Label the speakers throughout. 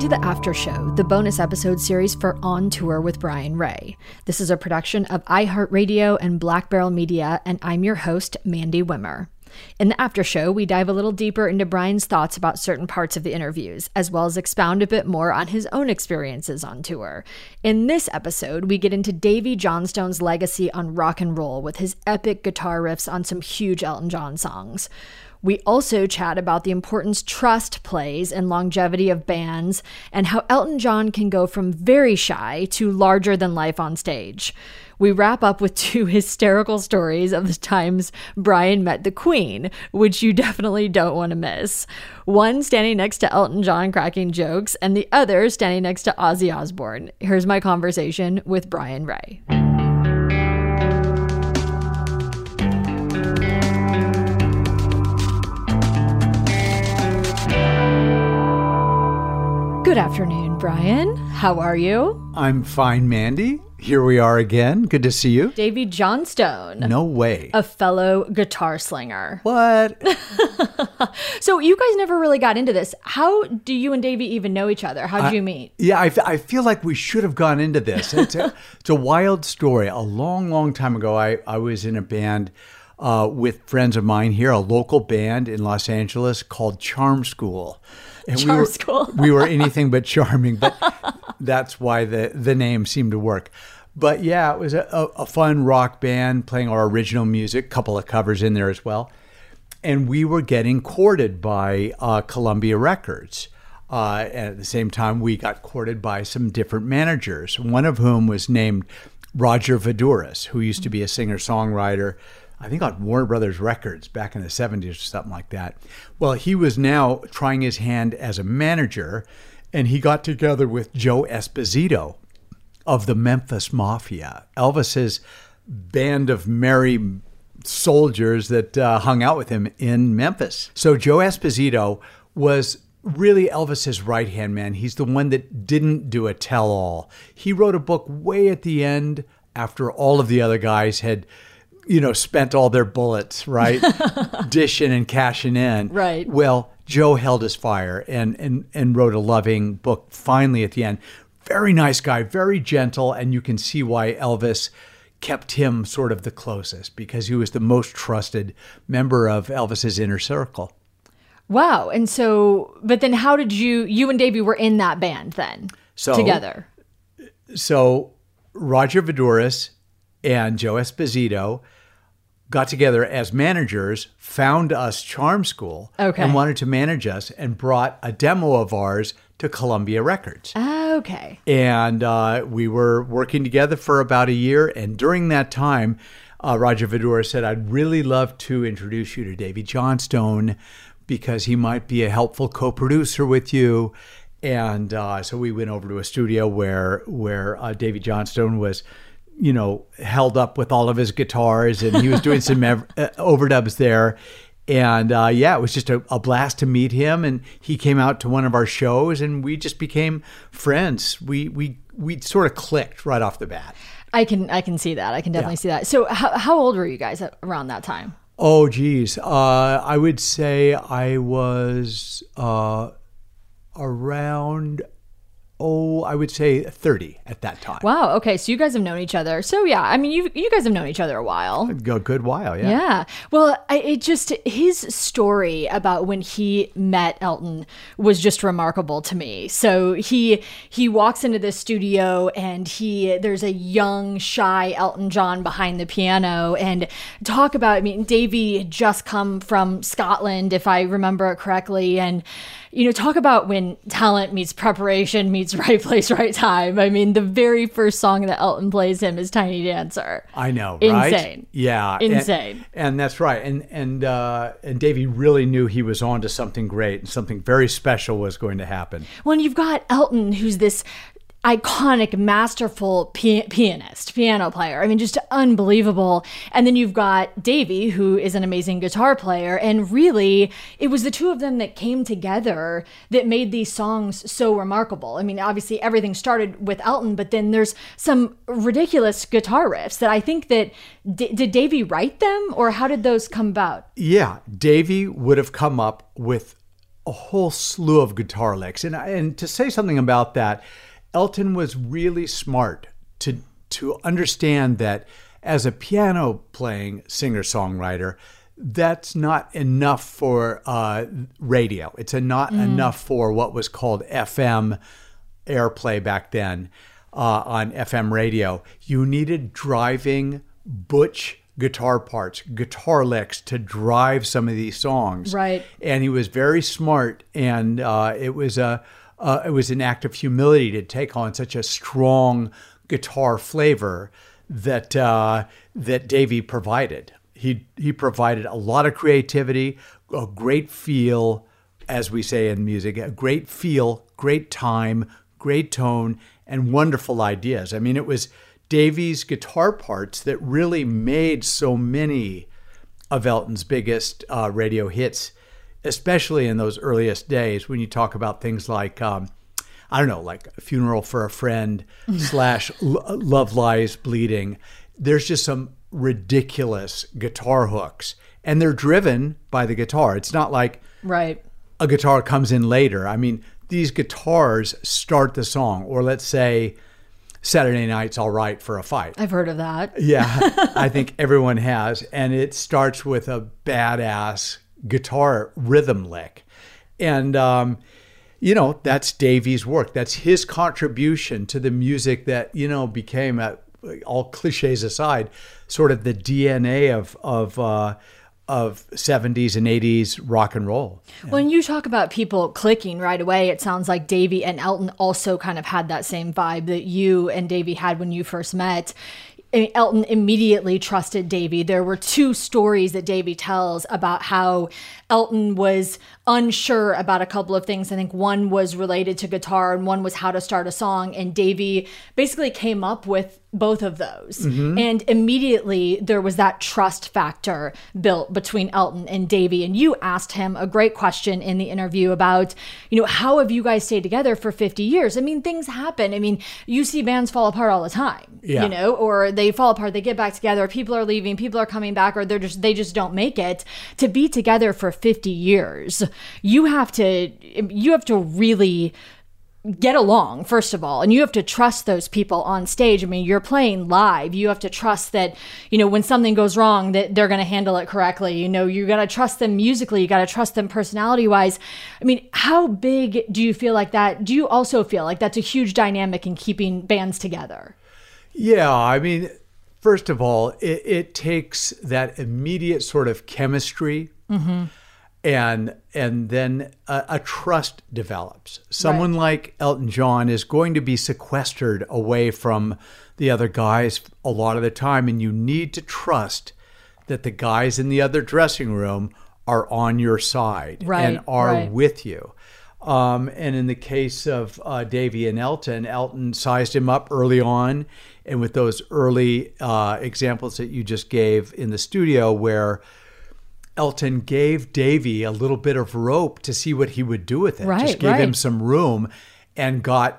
Speaker 1: to the After Show, the bonus episode series for On Tour with Brian Ray. This is a production of iHeartRadio and Black Barrel Media, and I'm your host, Mandy Wimmer. In the After Show, we dive a little deeper into Brian's thoughts about certain parts of the interviews, as well as expound a bit more on his own experiences on tour. In this episode, we get into Davey Johnstone's legacy on rock and roll with his epic guitar riffs on some huge Elton John songs. We also chat about the importance trust plays in longevity of bands and how Elton John can go from very shy to larger than life on stage. We wrap up with two hysterical stories of the times Brian met the Queen, which you definitely don't want to miss. One standing next to Elton John cracking jokes, and the other standing next to Ozzy Osbourne. Here's my conversation with Brian Ray. Good afternoon, Brian. How are you?
Speaker 2: I'm fine, Mandy. Here we are again. Good to see you.
Speaker 1: Davey Johnstone.
Speaker 2: No way.
Speaker 1: A fellow guitar slinger.
Speaker 2: What?
Speaker 1: So you guys never really got into this. How do you and Davey even know each other? How did you meet?
Speaker 2: Yeah, I feel like we should have gone into this. It's a wild story. A long, long time ago, I was in a band with friends of mine here, a local band in Los Angeles called Charm School. And
Speaker 1: School.
Speaker 2: We were anything but charming, but that's why the name seemed to work. But yeah, it was a fun rock band playing our original music, a couple of covers in there as well. And we were getting courted by Columbia Records. And at the same time, we got courted by some different managers, one of whom was named Roger Voudouris, who used to be a singer-songwriter, I think on Warner Brothers Records back in the 70s or something like that. Well, he was now trying his hand as a manager, and he got together with Joe Esposito of the Memphis Mafia, Elvis's band of merry soldiers that hung out with him in Memphis. So Joe Esposito was really Elvis's right-hand man. He's the one that didn't do a tell-all. He wrote a book way at the end after all of the other guys had spent all their bullets, right? Dishing and cashing in.
Speaker 1: Right.
Speaker 2: Well, Joe held his fire and wrote a loving book finally at the end. Very nice guy, very gentle, and you can see why Elvis kept him sort of the closest, because he was the most trusted member of Elvis's inner circle.
Speaker 1: Wow. And so, but then how did you and Davey were in that band then together?
Speaker 2: So Roger Voudouris and Joe Esposito got together as managers, found us Charm School, and wanted to manage us, and brought a demo of ours to Columbia Records.
Speaker 1: Okay.
Speaker 2: And we were working together for about a year, and during that time, Roger Voudouris said, I'd really love to introduce you to Davey Johnstone because he might be a helpful co-producer with you. And so we went over to a studio where Davey Johnstone was held up with all of his guitars, and he was doing some overdubs there. And it was just a blast to meet him. And he came out to one of our shows, and we just became friends. We sort of clicked right off the bat.
Speaker 1: I can see that. I can definitely see that. So how old were you guys around that time?
Speaker 2: Oh, geez. I would say I was around... I would say 30 at that time.
Speaker 1: Wow. Okay. So you guys have known each other. So yeah, I mean, you guys have known each other a while.
Speaker 2: A good while, yeah.
Speaker 1: Yeah. Well, his story about when he met Elton was just remarkable to me. So he walks into this studio, and there's a young, shy Elton John behind the piano, and Davey had just come from Scotland, if I remember it correctly, and talk about when talent meets preparation meets right place, right time. I mean, the very first song that Elton plays him is Tiny Dancer.
Speaker 2: I know, right?
Speaker 1: Insane.
Speaker 2: Yeah.
Speaker 1: Insane.
Speaker 2: And that's right. And Davey really knew he was on to something great, and something very special was going to happen.
Speaker 1: When you've got Elton, who's this iconic, masterful piano player. I mean, just unbelievable. And then you've got Davey, who is an amazing guitar player. And really, it was the two of them that came together that made these songs so remarkable. I mean, obviously, everything started with Elton, but then there's some ridiculous guitar riffs that I think that... Did Davey write them, or how did those come about?
Speaker 2: Yeah, Davey would have come up with a whole slew of guitar licks. And to say something about that, Elton was really smart to understand that as a piano playing singer-songwriter, that's not enough for radio. It's not enough for what was called FM airplay back then on FM radio. You needed driving butch guitar parts, guitar licks to drive some of these songs.
Speaker 1: Right.
Speaker 2: And he was very smart, and it was an act of humility to take on such a strong guitar flavor that Davy provided. He provided a lot of creativity, a great feel, as we say in music, a great feel, great time, great tone, and wonderful ideas. I mean, it was Davy's guitar parts that really made so many of Elton's biggest radio hits, especially in those earliest days when you talk about things like, like A Funeral for a Friend / Love Lies Bleeding. There's just some ridiculous guitar hooks, and they're driven by the guitar. It's not like a guitar comes in later. I mean, these guitars start the song, or let's say Saturday Night's All Right for a Fight.
Speaker 1: I've heard of that.
Speaker 2: Yeah, I think everyone has. And it starts with a badass guitar rhythm lick. And, that's Davy's work. That's his contribution to the music that, became, all cliches aside, sort of the DNA of 70s and 80s rock and roll.
Speaker 1: When you talk about people clicking right away, it sounds like Davy and Elton also kind of had that same vibe that you and Davy had when you first met. Elton immediately trusted Davy. There were two stories that Davy tells about how Elton was unsure about a couple of things. I think one was related to guitar and one was how to start a song. And Davy basically came up with both of those. Mm-hmm. And immediately there was that trust factor built between Elton and Davy. And you asked him a great question in the interview about, how have you guys stayed together for 50 years? I mean, things happen. I mean, you see bands fall apart all the time, or they fall apart, they get back together, people are leaving, people are coming back, or they just don't make it. To be together for 50 years, you have to really get along, first of all, and you have to trust those people on stage. I mean, you're playing live. You have to trust that, when something goes wrong, that they're going to handle it correctly. You got to trust them musically. You got to trust them personality-wise. I mean, how big do you feel like that? Do you also feel like that's a huge dynamic in keeping bands together?
Speaker 2: Yeah, I mean, first of all, it takes that immediate sort of chemistry. Mm-hmm. And then a trust develops. Someone like Elton John is going to be sequestered away from the other guys a lot of the time, and you need to trust that the guys in the other dressing room are on your side and are with you. And in the case of Davy and Elton sized him up early on, and with those early examples that you just gave in the studio where Elton gave Davy a little bit of rope to see what he would do with it. Just gave him some room and got,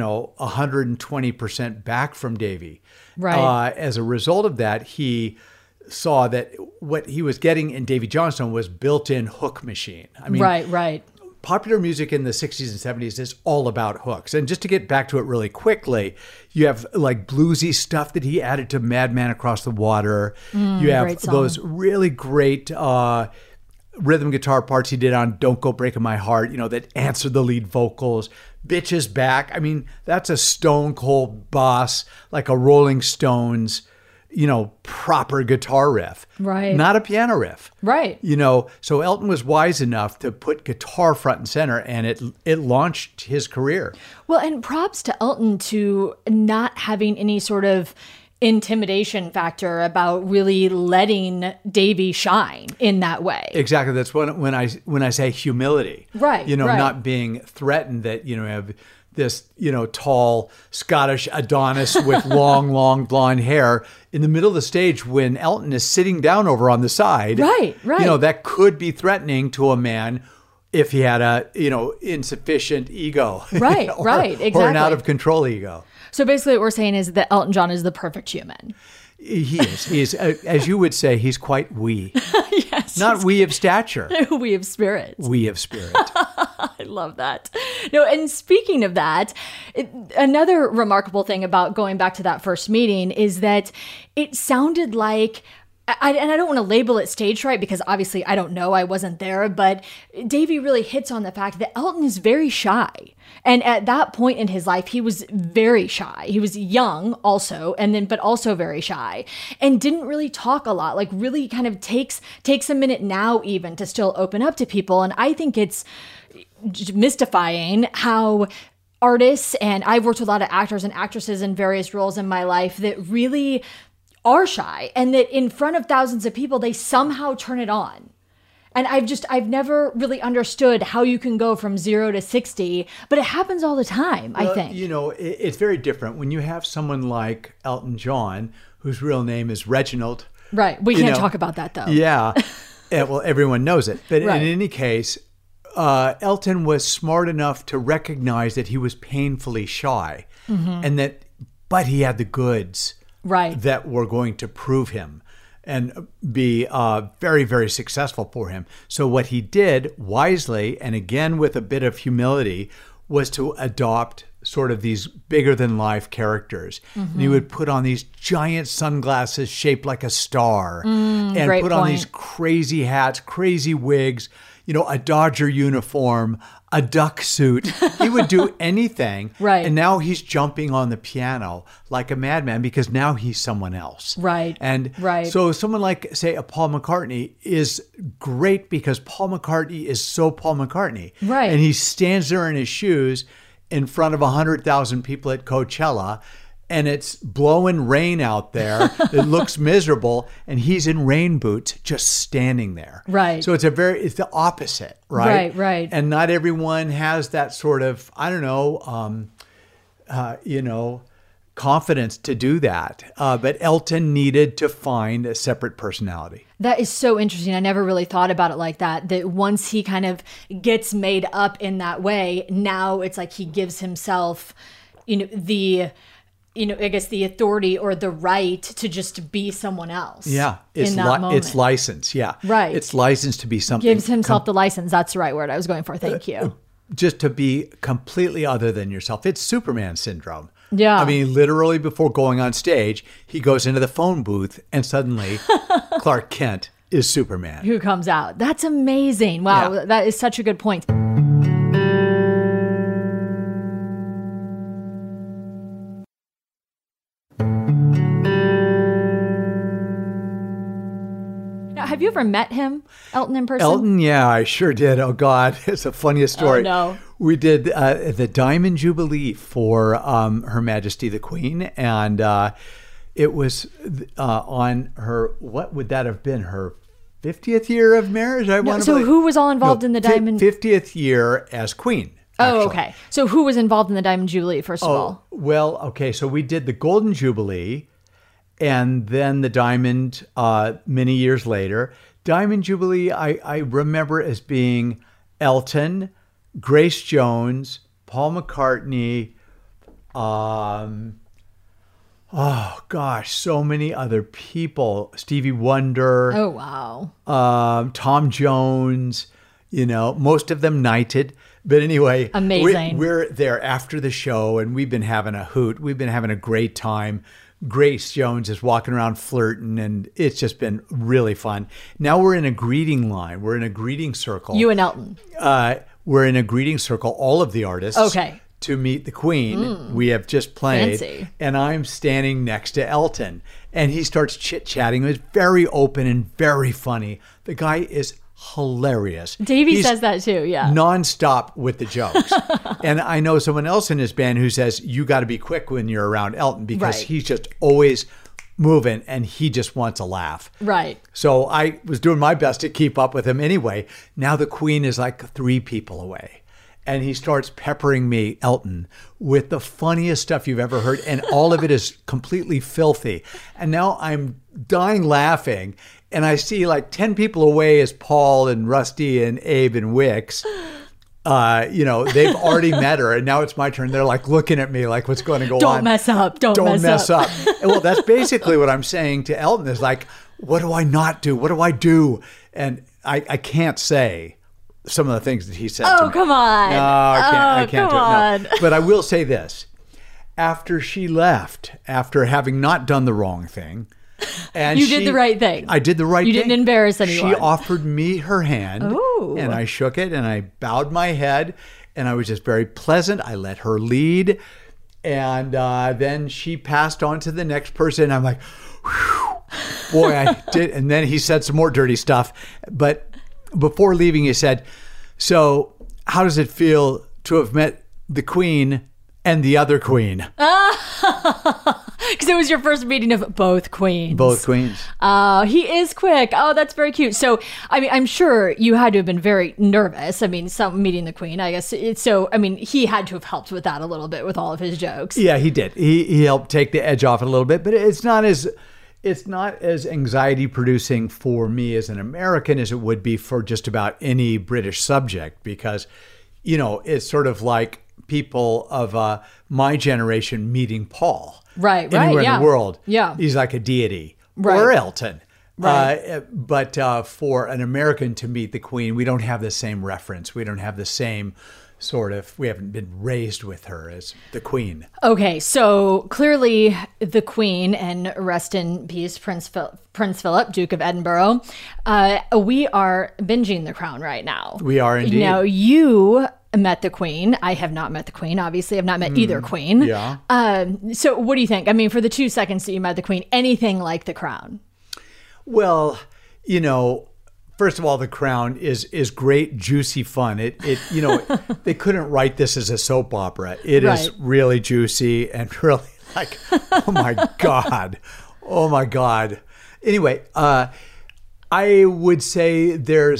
Speaker 2: 120% back from Davy. Right. As a result of that, he saw that what he was getting in Davy Johnstone was built-in hook machine. I mean,
Speaker 1: right.
Speaker 2: Popular music in the 60s and 70s is all about hooks. And just to get back to it really quickly, you have like bluesy stuff that he added to Madman Across the Water. You have those really great rhythm guitar parts he did on Don't Go Breaking My Heart, that answer the lead vocals. Bitches Back. I mean, that's a stone cold boss, like a Rolling Stones proper guitar riff.
Speaker 1: Right.
Speaker 2: Not a piano riff.
Speaker 1: Right.
Speaker 2: So Elton was wise enough to put guitar front and center, and it launched his career.
Speaker 1: Well, and props to Elton to not having any sort of intimidation factor about really letting Davy shine in that way.
Speaker 2: Exactly. That's when I say humility.
Speaker 1: Right.
Speaker 2: Not being threatened that, have this, tall Scottish Adonis with long blonde hair in the middle of the stage when Elton is sitting down over on the side.
Speaker 1: Right.
Speaker 2: That could be threatening to a man if he had a, insufficient ego.
Speaker 1: Right, exactly.
Speaker 2: Or an out of control ego.
Speaker 1: So basically what we're saying is that Elton John is the perfect human.
Speaker 2: He is, as you would say, he's quite wee.
Speaker 1: Yes.
Speaker 2: Not we of stature.
Speaker 1: We of spirit.
Speaker 2: We of spirit.
Speaker 1: I love that. No, and speaking of that, another remarkable thing about going back to that first meeting is that it sounded like, and I don't want to label it stage fright because obviously I don't know, I wasn't there, but Davey really hits on the fact that Elton is very shy. And at that point in his life, he was very shy. He was young also, but also very shy and didn't really talk a lot, like really kind of takes a minute now even to still open up to people. And I think it's mystifying how artists, and I've worked with a lot of actors and actresses in various roles in my life that really are shy, and that in front of thousands of people, they somehow turn it on. And I've never really understood how you can go from 0 to 60, but it happens all the time, I think.
Speaker 2: You know, it's very different when you have someone like Elton John, whose real name is Reginald.
Speaker 1: Right. We can't talk about that, though.
Speaker 2: Yeah. Well, everyone knows it. But
Speaker 1: Right.
Speaker 2: in any case, Elton was smart enough to recognize that he was painfully shy, but he had the goods.
Speaker 1: Right.
Speaker 2: That were going to prove him and be very, very successful for him. So what he did wisely, and again with a bit of humility, was to adopt sort of these bigger than life characters. And he would put on these giant sunglasses shaped like a star and put on these crazy hats, crazy wigs, you know, a Dodger uniform, a duck suit. He would do anything.
Speaker 1: Right.
Speaker 2: And now he's jumping on the piano like a madman because now he's someone else.
Speaker 1: Right.
Speaker 2: And
Speaker 1: right.
Speaker 2: So someone like, say, a Paul McCartney is great because Paul McCartney is so Paul McCartney.
Speaker 1: Right.
Speaker 2: And he stands there in his shoes in front of 100,000 people at Coachella, and it's blowing rain out there. It looks miserable, and he's in rain boots just standing there.
Speaker 1: Right.
Speaker 2: So it's the opposite, right?
Speaker 1: Right, right.
Speaker 2: And not everyone has that sort of, I don't know, confidence to do that. But Elton needed to find a separate personality.
Speaker 1: That is so interesting. I never really thought about it like that, that once he kind of gets made up in that way, now it's like he gives himself, I guess the authority or the right to just be someone else.
Speaker 2: Yeah.
Speaker 1: It's
Speaker 2: license. Yeah.
Speaker 1: Right.
Speaker 2: It's licensed to be something.
Speaker 1: Gives himself the license. That's the right word I was going for. Thank you.
Speaker 2: Just to be completely other than yourself. It's Superman syndrome.
Speaker 1: Yeah.
Speaker 2: I mean, literally before going on stage, he goes into the phone booth and suddenly Clark Kent is Superman.
Speaker 1: Who comes out. That's amazing. Wow.
Speaker 2: Yeah.
Speaker 1: That is such a good point. Have you ever met him, Elton, in person?
Speaker 2: Elton, yeah, I sure did. Oh, God. It's the funniest story.
Speaker 1: Oh, no.
Speaker 2: We did the Diamond Jubilee for Her Majesty the Queen. And it was on her, what would that have been? Her 50th year of marriage?
Speaker 1: Who was all involved in the Diamond?
Speaker 2: 50th year as Queen. Actually.
Speaker 1: Oh, okay. So who was involved in the Diamond Jubilee, first of all?
Speaker 2: Well, okay. So we did the Golden Jubilee. And then the Diamond many years later. Diamond Jubilee, I remember as being Elton, Grace Jones, Paul McCartney, so many other people. Stevie Wonder.
Speaker 1: Oh, wow.
Speaker 2: Tom Jones, most of them knighted. But anyway,
Speaker 1: amazing.
Speaker 2: We're there after the show, and we've been having a hoot. We've been having a great time. Grace Jones is walking around flirting, and it's just been really fun. Now we're in a greeting line. We're in a greeting circle.
Speaker 1: You and Elton.
Speaker 2: We're in a greeting circle, all of the artists.
Speaker 1: Okay.
Speaker 2: To meet the Queen. We have just played.
Speaker 1: Fancy.
Speaker 2: And I'm standing next to Elton. And he starts chit-chatting. It's very open and very funny. The guy is hilarious.
Speaker 1: Davey says that too, yeah.
Speaker 2: Nonstop with the jokes. And I know someone else in his band who says, you got to be quick when you're around Elton because
Speaker 1: right.
Speaker 2: He's just always moving and he just wants a laugh.
Speaker 1: Right.
Speaker 2: So I was doing my best to keep up with him anyway. Now the Queen is like 3 people away. And he starts peppering me, Elton, with the funniest stuff you've ever heard. And all of it is completely filthy. And now I'm dying laughing. And I see like 10 people away is Paul and Rusty and Abe and Wix. They've already met her, and now it's my turn. They're like looking at me like, what's going to go on?
Speaker 1: Don't mess up. Don't mess up.
Speaker 2: And well, that's basically what I'm saying to Elton is like, what do I not do? What do I do? And I can't say some of the things that he said to me.
Speaker 1: Oh, come on.
Speaker 2: No, I can't do it.
Speaker 1: On.
Speaker 2: No. But I will say this. After she left, after having not done the wrong thing, and
Speaker 1: you did the right thing.
Speaker 2: I did the right thing.
Speaker 1: You didn't embarrass anyone.
Speaker 2: She offered me her hand,
Speaker 1: Ooh.
Speaker 2: and I shook it, and I bowed my head, and I was just very pleasant. I let her lead, and then she passed on to the next person. I'm like, whew, boy, I did. And then he said some more dirty stuff. But before leaving, he said, so how does it feel to have met the Queen and the other Queen?
Speaker 1: Because it was your first meeting of both queens.
Speaker 2: Both queens.
Speaker 1: He is quick. Oh, that's very cute. So, I mean, I'm sure you had to have been very nervous. I mean, meeting the Queen, I guess. He had to have helped with that a little bit with all of his jokes.
Speaker 2: Yeah, he did. He helped take the edge off it a little bit, but it's not as anxiety producing for me as an American as it would be for just about any British subject, because, it's sort of like people of my generation meeting Paul.
Speaker 1: Right,
Speaker 2: Anywhere
Speaker 1: yeah.
Speaker 2: in the world.
Speaker 1: Yeah.
Speaker 2: He's like a deity.
Speaker 1: Right.
Speaker 2: Or Elton.
Speaker 1: Right.
Speaker 2: But for an American to meet the Queen, we don't have the same reference. We don't have the same we haven't been raised with her as the Queen.
Speaker 1: Okay, so clearly the Queen, and rest in peace, Prince Philip, Duke of Edinburgh, we are binging The Crown right now.
Speaker 2: We are indeed.
Speaker 1: Now, you met the Queen. I have not met the Queen. Obviously, I've not met either Queen.
Speaker 2: Yeah.
Speaker 1: So what do you think? I mean, for the 2 seconds that you met the Queen, anything like The Crown?
Speaker 2: Well, first of all, The Crown is great, juicy fun. They couldn't write this as a soap opera. It
Speaker 1: Right.
Speaker 2: is really juicy and really like, oh my God. Oh my God. Anyway, I would say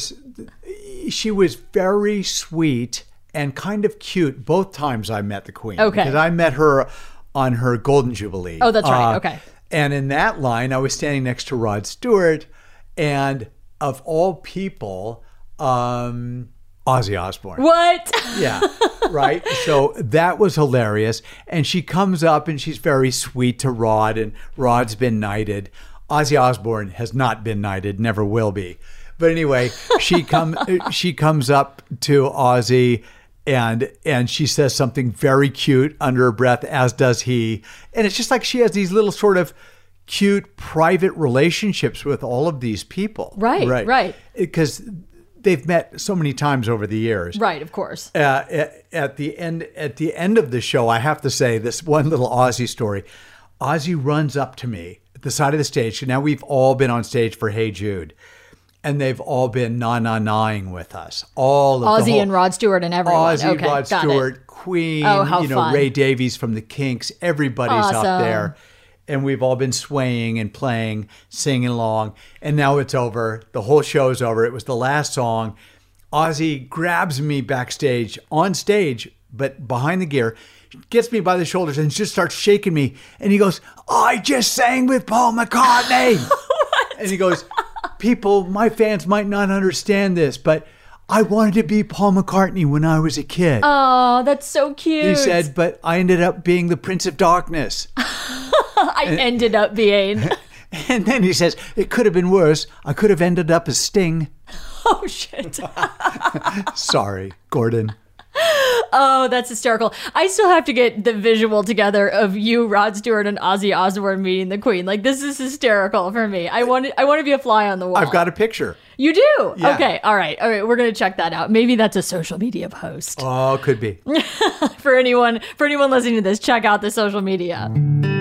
Speaker 2: she was very sweet and kind of cute both times I met the Queen.
Speaker 1: Okay.
Speaker 2: Because I met her on her Golden Jubilee.
Speaker 1: Oh, that's right. Okay.
Speaker 2: And in that line, I was standing next to Rod Stewart, and of all people, Ozzy Osbourne.
Speaker 1: What?
Speaker 2: Yeah, right? So that was hilarious. And she comes up and she's very sweet to Rod, and Rod's been knighted. Ozzy Osbourne has not been knighted, never will be. But anyway, she comes up to Ozzy and she says something very cute under her breath, as does he. And it's just like she has these little sort of cute private relationships with all of these people.
Speaker 1: Right.
Speaker 2: Because they've met so many times over the years.
Speaker 1: Right, of course.
Speaker 2: At the end of the show, I have to say this one little Ozzy story. Ozzy runs up to me at the side of the stage. Now we've all been on stage for Hey Jude. And they've all been na-na-naing with us. All of
Speaker 1: Ozzy and Rod Stewart and everyone.
Speaker 2: Ozzy,
Speaker 1: okay,
Speaker 2: Rod Stewart, Queen,
Speaker 1: Oh, how fun.
Speaker 2: Ray Davies from the Kinks. Everybody's
Speaker 1: Awesome.
Speaker 2: up there. And we've all been swaying and playing, singing along. And now it's over. The whole show's over. It was the last song. Ozzy grabs me backstage, on stage, but behind the gear, gets me by the shoulders and just starts shaking me. And he goes, I just sang with Paul McCartney. And he goes, people, my fans might not understand this, but I wanted to be Paul McCartney when I was a kid.
Speaker 1: Oh, that's so cute.
Speaker 2: He said, but I ended up being the Prince of Darkness.
Speaker 1: ended up being.
Speaker 2: And then he says, it could have been worse. I could have ended up as Sting.
Speaker 1: Oh, shit.
Speaker 2: Sorry, Gordon.
Speaker 1: Oh, that's hysterical. I still have to get the visual together of you, Rod Stewart, and Ozzy Osbourne meeting the Queen. Like, this is hysterical for me. I want to be a fly on the wall.
Speaker 2: I've got a picture.
Speaker 1: You do?
Speaker 2: Yeah.
Speaker 1: Okay. All right. We're going to check that out. Maybe that's a social media post.
Speaker 2: Oh, could be.
Speaker 1: For anyone listening to this, check out the social media.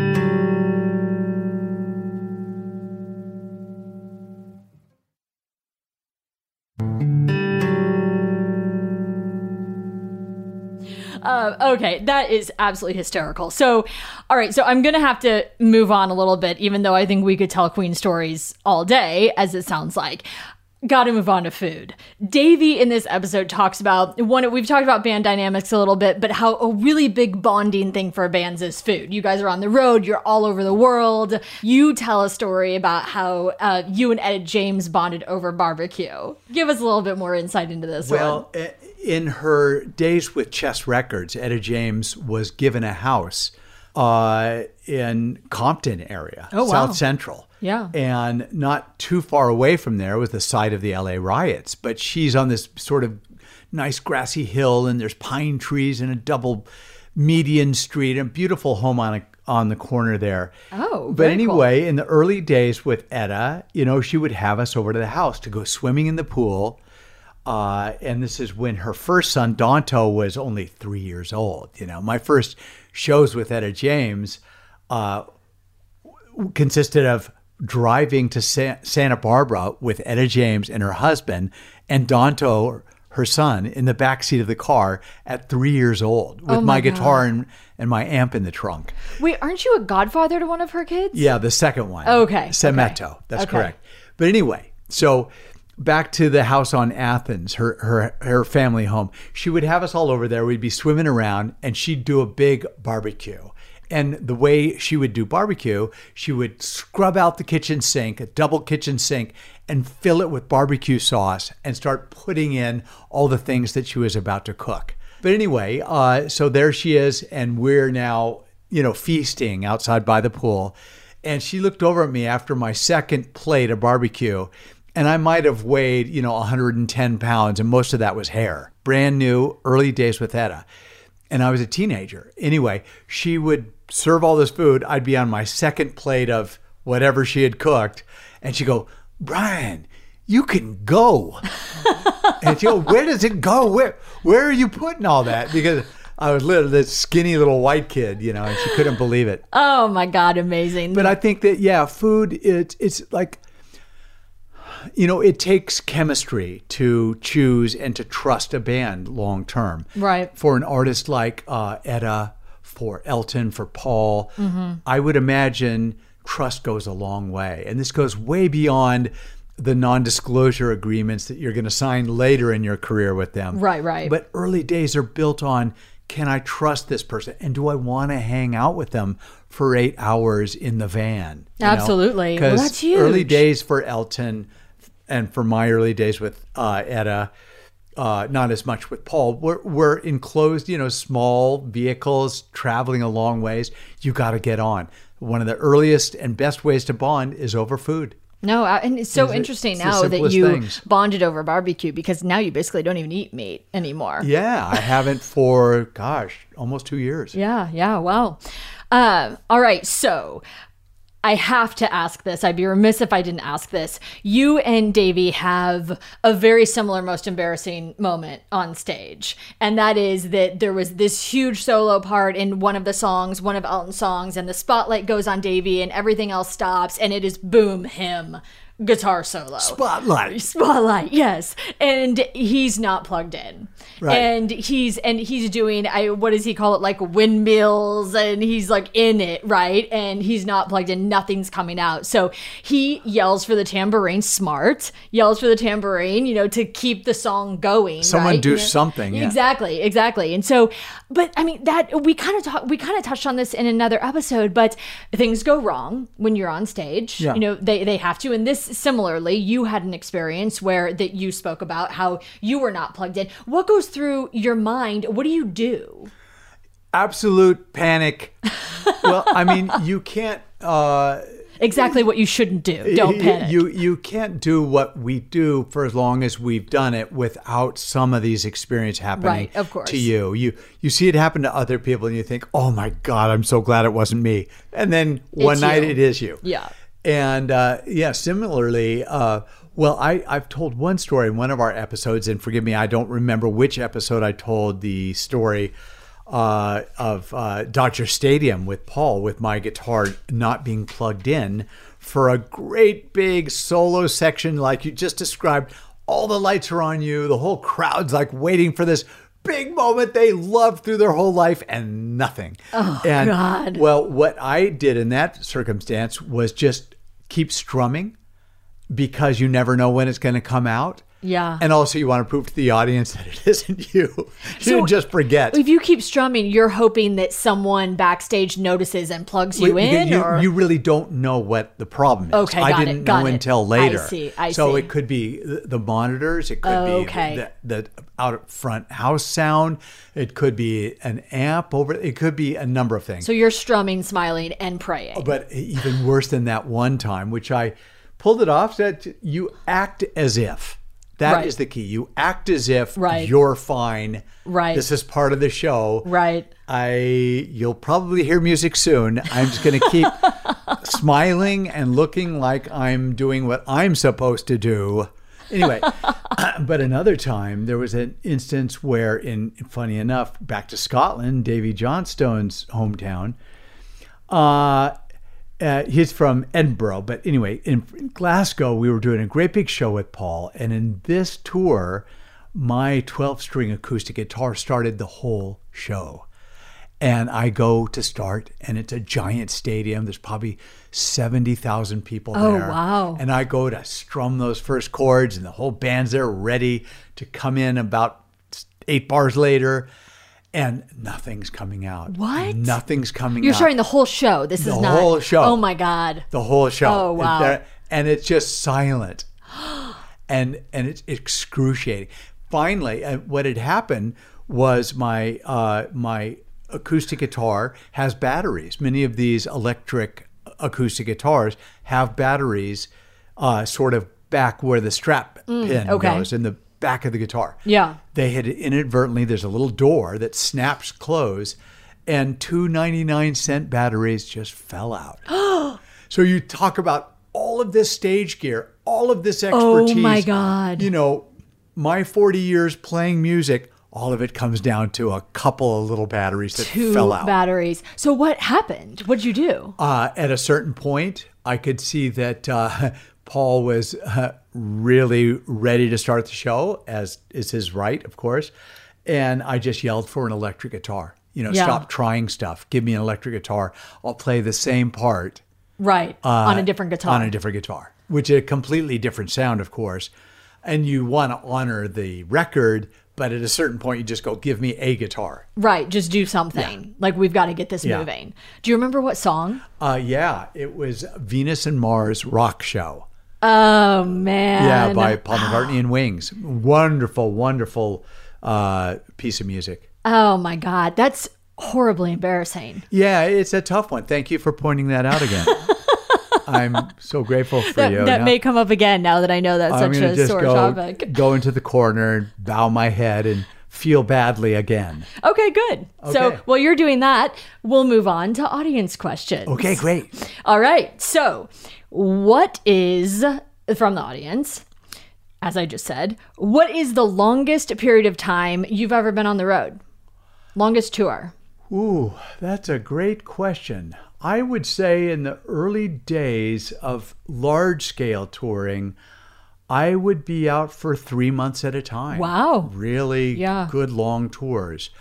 Speaker 1: Okay, that is absolutely hysterical. So, all right, so I'm going to have to move on a little bit, even though I think we could tell Queen stories all day, as it sounds like. Got to move on to food. Davey in this episode talks about we've talked about band dynamics a little bit, but how a really big bonding thing for bands is food. You guys are on the road, you're all over the world. You tell a story about how you and Ed James bonded over barbecue. Give us a little bit more insight into this one.
Speaker 2: Well, in her days with Chess Records, Etta James was given a house in Compton area,
Speaker 1: Oh, wow.
Speaker 2: South Central.
Speaker 1: Yeah.
Speaker 2: And not too far away from there was the site of the LA riots. But she's on this sort of nice grassy hill, and there's pine trees and a double median street, and a beautiful home on the corner there.
Speaker 1: Oh,
Speaker 2: but
Speaker 1: very
Speaker 2: anyway, in the early days with Etta, she would have us over to the house to go swimming in the pool. And this is when her first son, Danto, was only 3 years old. My first shows with Etta James consisted of driving to Santa Barbara with Etta James and her husband and Danto, her son, in the backseat of the car at 3 years old with my guitar and my amp in the trunk.
Speaker 1: Wait, aren't you a godfather to one of her kids?
Speaker 2: Yeah, the second one.
Speaker 1: Okay.
Speaker 2: Semeto.
Speaker 1: Okay.
Speaker 2: That's correct. But anyway, so back to the house on Athens, her family home. She would have us all over there. We'd be swimming around, and she'd do a big barbecue. And the way she would do barbecue, she would scrub out the kitchen sink, a double kitchen sink, and fill it with barbecue sauce and start putting in all the things that she was about to cook. But anyway, so there she is, and we're now, feasting outside by the pool. And she looked over at me after my second plate of barbecue, and I might have weighed, 110 pounds, and most of that was hair. Brand new, early days with Etta. And I was a teenager. Anyway, she would serve all this food. I'd be on my second plate of whatever she had cooked. And she'd go, Brian, you can go. And she'd go, where does it go? Where are you putting all that? Because I was this skinny little white kid, and she couldn't believe it.
Speaker 1: Oh my God, amazing.
Speaker 2: But I think that, food, it's like, it takes chemistry to choose and to trust a band long term.
Speaker 1: Right.
Speaker 2: For an artist like Etta, for Elton, for Paul, I would imagine trust goes a long way. And this goes way beyond the non-disclosure agreements that you're going to sign later in your career with them.
Speaker 1: Right.
Speaker 2: But early days are built on, can I trust this person? And do I want to hang out with them for 8 hours in the van?
Speaker 1: Absolutely. Well, that's huge.
Speaker 2: Early days for Elton and for my early days with Etta, not as much with Paul, we're enclosed, small vehicles traveling a long ways. You got to get on. One of the earliest and best ways to bond is over food.
Speaker 1: No, and it's so interesting now that you bonded over barbecue, because now you basically don't even eat meat anymore.
Speaker 2: Yeah, I haven't for, almost 2 years.
Speaker 1: Yeah, wow. All right, so I have to ask this. I'd be remiss if I didn't ask this. You and Davey have a very similar, most embarrassing moment on stage. And that is that there was this huge solo part in one of the songs, one of Elton's songs, and the spotlight goes on Davey and everything else stops, and it is boom, him, guitar solo. Spotlight, yes. And he's not plugged in.
Speaker 2: Right.
Speaker 1: And he's doing, what does he call it, like windmills, and he's like in it, right? And he's not plugged in, nothing's coming out. So he yells for the tambourine, yells for the tambourine, to keep the song going.
Speaker 2: Someone
Speaker 1: right?
Speaker 2: do something. Yeah.
Speaker 1: Exactly. And so, but I mean, that we kind of touched on this in another episode, but things go wrong when you're on stage.
Speaker 2: Yeah.
Speaker 1: They have to. And this, similarly, you had an experience where that you spoke about how you were not plugged in. What goes through your mind? What do you do?
Speaker 2: Absolute panic. Well, I mean, you can't.
Speaker 1: Exactly what you shouldn't do. Don't panic.
Speaker 2: You can't do what we do for as long as we've done it without some of these experiences happening
Speaker 1: right, of course.
Speaker 2: to you. You see it happen to other people, and you think, oh my God, I'm so glad it wasn't me. And then one night it is you.
Speaker 1: Yeah.
Speaker 2: And similarly, I've told one story in one of our episodes, and forgive me, I don't remember which episode I told the story of Dodger Stadium with Paul, with my guitar not being plugged in for a great big solo section like you just described. All the lights are on you. The whole crowd's like waiting for this big moment they loved through their whole life, and nothing.
Speaker 1: Oh,
Speaker 2: and,
Speaker 1: God.
Speaker 2: Well, what I did in that circumstance was just keep strumming, because you never know when it's going to come out.
Speaker 1: Yeah.
Speaker 2: And also you want to prove to the audience that it isn't you. You didn't just forget.
Speaker 1: If you keep strumming, you're hoping that someone backstage notices and plugs you in?
Speaker 2: You really don't know what the problem is.
Speaker 1: Okay,
Speaker 2: I didn't know until later.
Speaker 1: I
Speaker 2: so
Speaker 1: see.
Speaker 2: it could be the monitors. It could be the out front house sound. It could be an amp over. It could be a number of things.
Speaker 1: So you're strumming, smiling, and praying.
Speaker 2: But even worse than that one time, which I pulled it off, that you act as if. That is the key. You act as if you're fine.
Speaker 1: Right.
Speaker 2: This is part of the show.
Speaker 1: Right.
Speaker 2: You'll probably hear music soon. I'm just going to keep smiling and looking like I'm doing what I'm supposed to do. Anyway, but another time there was an instance where, funny enough, back to Scotland, Davy Johnstone's hometown. He's from Edinburgh, but anyway, in Glasgow, we were doing a great big show with Paul. And in this tour, my 12-string acoustic guitar started the whole show. And I go to start, and it's a giant stadium. There's probably 70,000 people there.
Speaker 1: Oh, wow.
Speaker 2: And I go to strum those first chords, and the whole band's there ready to come in about 8 bars later. And nothing's coming out.
Speaker 1: What?
Speaker 2: Nothing's coming out.
Speaker 1: You're starting the whole show. This is not...
Speaker 2: The whole show.
Speaker 1: Oh, my God.
Speaker 2: The whole show.
Speaker 1: Oh, wow.
Speaker 2: And it's just silent. and it's excruciating. Finally, what had happened was my acoustic guitar has batteries. Many of these electric acoustic guitars have batteries sort of back where the strap pin goes in the back of the guitar.
Speaker 1: Yeah.
Speaker 2: They had inadvertently, there's a little door that snaps closed, and 2 99-cent batteries just fell out. So you talk about all of this stage gear, all of this expertise.
Speaker 1: Oh my God.
Speaker 2: You know, my 40 years playing music, all of it comes down to a couple of little batteries that fell out.
Speaker 1: 2 batteries. So what happened? What did you do?
Speaker 2: At a certain point, I could see that Paul was really ready to start the show, as is his right, of course. And I just yelled for an electric guitar. Stop trying stuff. Give me an electric guitar. I'll play the same part.
Speaker 1: Right. On a different guitar.
Speaker 2: On a different guitar, which is a completely different sound, of course. And you want to honor the record, but at a certain point, you just go, give me a guitar.
Speaker 1: Right. Just do something. Yeah. Like, we've got to get this moving. Do you remember what song?
Speaker 2: Yeah. It was Venus and Mars Rock Show.
Speaker 1: Oh, man.
Speaker 2: Yeah, by Paul McCartney and Wings. Wonderful, wonderful piece of music.
Speaker 1: Oh, my God. That's horribly embarrassing.
Speaker 2: Yeah, it's a tough one. Thank you for pointing that out again. I'm so grateful for you.
Speaker 1: That may come up again now that I know that's such a sore topic.
Speaker 2: Go into the corner and bow my head and feel badly again.
Speaker 1: Okay, good. Okay. So while you're doing that, we'll move on to audience questions.
Speaker 2: Okay, great.
Speaker 1: All right. So what is, from the audience, as I just said, what is the longest period of time you've ever been on the road? Longest tour?
Speaker 2: Ooh, that's a great question. I would say in the early days of large-scale touring, I would be out for 3 months at a time.
Speaker 1: Wow.
Speaker 2: Really good long tours.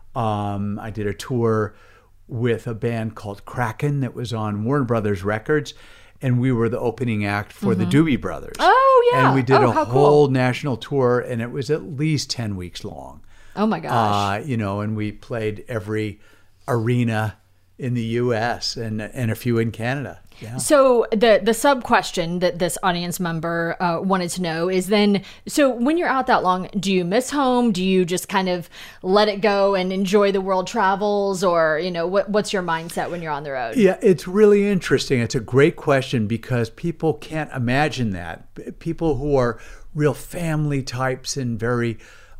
Speaker 2: I did a tour with a band called Kraken that was on Warner Brothers Records, and we were the opening act for the Doobie Brothers.
Speaker 1: Oh, yeah.
Speaker 2: And we did a whole
Speaker 1: cool.
Speaker 2: national tour, and it was at least 10 weeks long.
Speaker 1: Oh, my gosh.
Speaker 2: And we played every arena in the U.S. and a few in Canada. Yeah.
Speaker 1: So the sub question that this audience member wanted to know is then, so when you're out that long, do you miss home? Do you just kind of let it go and enjoy the world travels? Or, what's your mindset when you're on the road?
Speaker 2: Yeah, it's really interesting. It's a great question because people can't imagine that. People who are real family types and very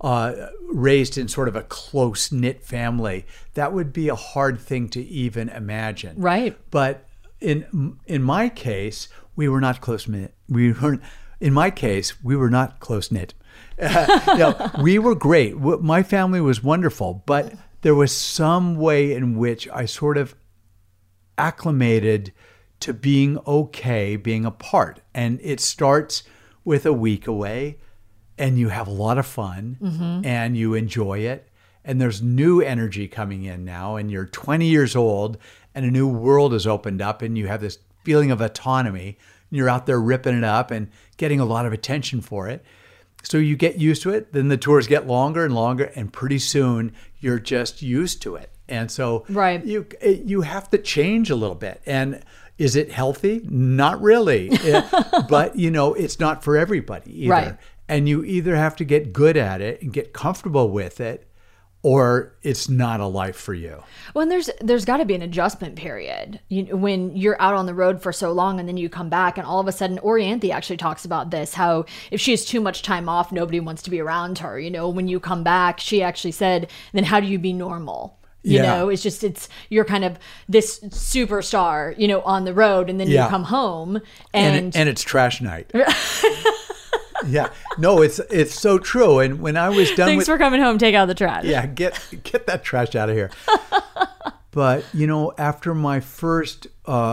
Speaker 2: raised in sort of a close-knit family, that would be a hard thing to even imagine.
Speaker 1: Right.
Speaker 2: But in my case, we were not close-knit. We were not close-knit. We were great. My family was wonderful, but there was some way in which I sort of acclimated to being okay, being apart. And it starts with a week away, and you have a lot of fun, and you enjoy it. And there's new energy coming in now, and you're 20 years old, and a new world has opened up, and you have this feeling of autonomy. And you're out there ripping it up and getting a lot of attention for it. So you get used to it. Then the tours get longer and longer, and pretty soon you're just used to it. And so
Speaker 1: right.
Speaker 2: you have to change a little bit. And is it healthy? Not really. But, it's not for everybody either.
Speaker 1: Right.
Speaker 2: And you either have to get good at it and get comfortable with it, or it's not a life for you.
Speaker 1: Well, and there's got to be an adjustment period when you're out on the road for so long and then you come back and all of a sudden, Orianthi actually talks about this, how if she has too much time off, nobody wants to be around her. When you come back, she actually said, then how do you be normal? You're kind of this superstar, on the road, and then you come home and
Speaker 2: it's trash night. Yeah, no, it's so true. And when I was done
Speaker 1: Thanks for coming home, take out the trash.
Speaker 2: Yeah, get that trash out of here. But, after my first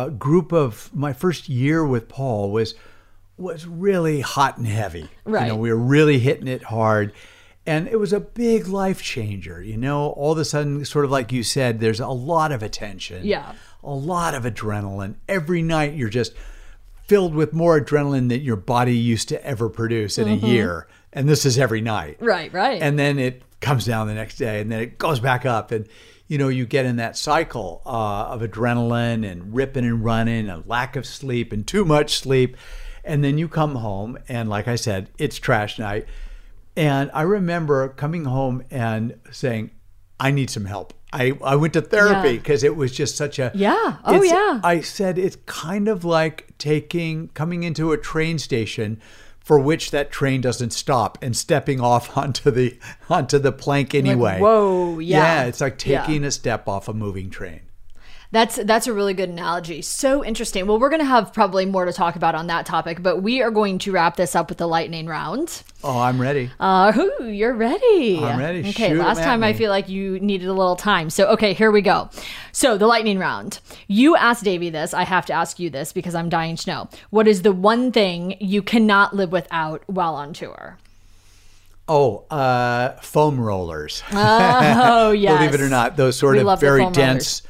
Speaker 2: my first year with Paul was really hot and heavy.
Speaker 1: Right.
Speaker 2: We were really hitting it hard. And it was a big life changer. All of a sudden, sort of like you said, there's a lot of attention.
Speaker 1: Yeah.
Speaker 2: A lot of adrenaline. Every night you're just filled with more adrenaline than your body used to ever produce in a year. And this is every night.
Speaker 1: Right.
Speaker 2: And then it comes down the next day and then it goes back up. And, you get in that cycle of adrenaline and ripping and running and lack of sleep and too much sleep. And then you come home and, like I said, it's trash night. And I remember coming home and saying, I need some help. I went to therapy because it was just such a...
Speaker 1: Yeah.
Speaker 2: I said it's kind of like coming into a train station for which that train doesn't stop and stepping off onto the plank anyway.
Speaker 1: Like, whoa, yeah.
Speaker 2: Yeah, it's like taking a step off a moving train.
Speaker 1: That's a really good analogy. So interesting. Well, we're going to have probably more to talk about on that topic, but we are going to wrap this up with the lightning round.
Speaker 2: Oh, I'm ready.
Speaker 1: You're ready.
Speaker 2: I'm ready.
Speaker 1: Okay,
Speaker 2: Shoot
Speaker 1: last time I feel like you needed a little time. So, okay, here we go. So, the lightning round. You asked Davey this. I have to ask you this because I'm dying to know. What is the one thing you cannot live without while on tour?
Speaker 2: Oh, foam rollers.
Speaker 1: Oh, yes.
Speaker 2: Believe it or not, those sort
Speaker 1: of
Speaker 2: very dense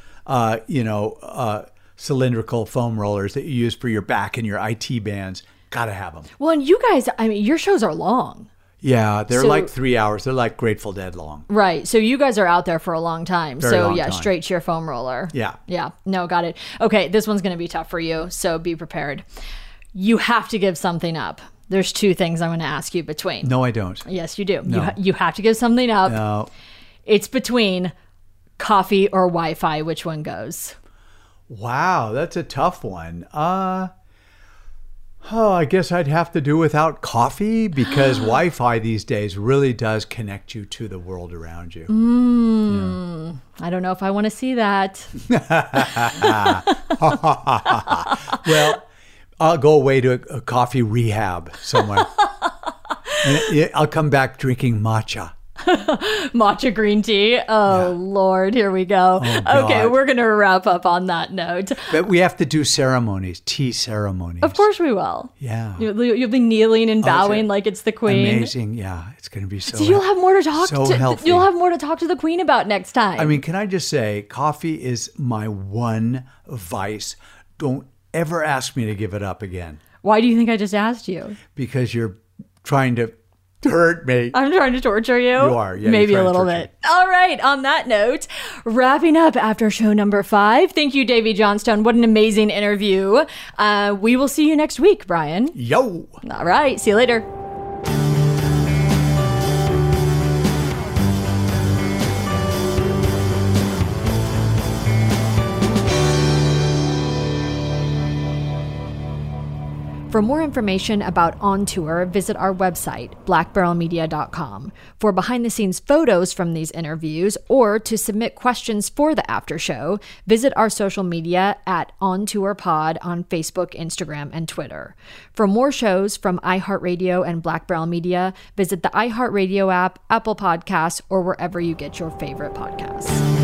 Speaker 2: cylindrical foam rollers that you use for your back and your IT bands. Gotta have them.
Speaker 1: Well, and you guys, your shows are long.
Speaker 2: Yeah, they're like 3 hours. They're like Grateful Dead long.
Speaker 1: Right. So you guys are out there for a long time.
Speaker 2: Very long time.
Speaker 1: Straight to your foam roller.
Speaker 2: Yeah.
Speaker 1: Yeah. No, got it. Okay, this one's going to be tough for you, so be prepared. You have to give something up. There's two things I'm going to ask you between.
Speaker 2: No, I don't.
Speaker 1: Yes, you do.
Speaker 2: No.
Speaker 1: You have to give something up.
Speaker 2: No.
Speaker 1: It's between coffee or Wi-Fi. Which one goes?
Speaker 2: Wow, that's a tough one. I guess I'd have to do without coffee because Wi-Fi these days really does connect you to the world around you.
Speaker 1: I don't know if I want to see that.
Speaker 2: Well, I'll go away to a coffee rehab somewhere. And I'll come back drinking matcha.
Speaker 1: Matcha green tea. Oh, Lord, here we go.
Speaker 2: Oh,
Speaker 1: okay, we're going to wrap up on that note.
Speaker 2: But we have to do ceremonies, tea ceremonies.
Speaker 1: Of course we will.
Speaker 2: Yeah.
Speaker 1: You'll be kneeling and bowing like it's the queen.
Speaker 2: Amazing. Yeah, it's going to be so
Speaker 1: you'll have more to talk
Speaker 2: healthy.
Speaker 1: You'll have more to talk to the queen about next time.
Speaker 2: I mean, can I just say, coffee is my one vice. Don't ever ask me to give it up again.
Speaker 1: Why do you think I just asked you?
Speaker 2: Because you're trying to hurt me.
Speaker 1: I'm trying to torture you.
Speaker 2: You are, yeah.
Speaker 1: Maybe a little bit. All right. On that note, wrapping up after show number 5. Thank you, Davey Johnstone. What an amazing interview. We will see you next week, Brian.
Speaker 2: Yo.
Speaker 1: All right. See you later. For more information about On Tour, visit our website, blackbarrelmedia.com. For behind-the-scenes photos from these interviews or to submit questions for the after show, visit our social media at On Tour Pod on Facebook, Instagram, and Twitter. For more shows from iHeartRadio and Black Barrel Media, visit the iHeartRadio app, Apple Podcasts, or wherever you get your favorite podcasts.